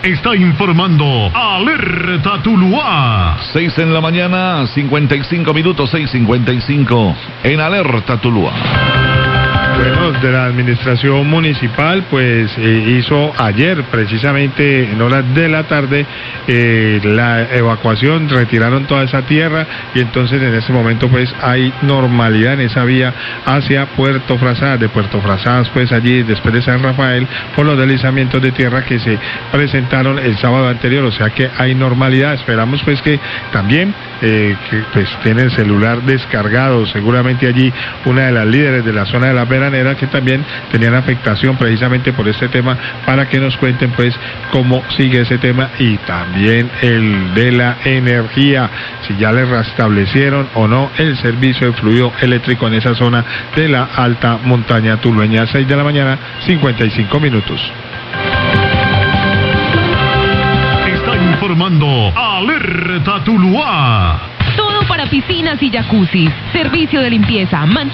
está informando Alerta Tuluá. 6 en la mañana, 55 minutos, 6:55 en Alerta Tuluá. Bueno, de la administración municipal, pues hizo ayer, precisamente en horas de la tarde, la evacuación, retiraron toda esa tierra y entonces en ese momento pues hay normalidad en esa vía hacia Puerto Frazadas, de Puerto Frazadas pues allí después de San Rafael por los deslizamientos de tierra que se presentaron el sábado anterior, o sea que hay normalidad. Esperamos pues que también que pues tiene el celular descargado, seguramente allí una de las líderes de la zona de la Veranera que también tenían afectación precisamente por este tema, para que nos cuenten pues cómo sigue ese tema y también el de la energía, si ya les restablecieron o no el servicio de fluido eléctrico en esa zona de la alta montaña tulueña. 6 de la mañana, 55 minutos. Está informando Alerta Tuluá. Todo para piscinas y jacuzzi. Servicio de limpieza.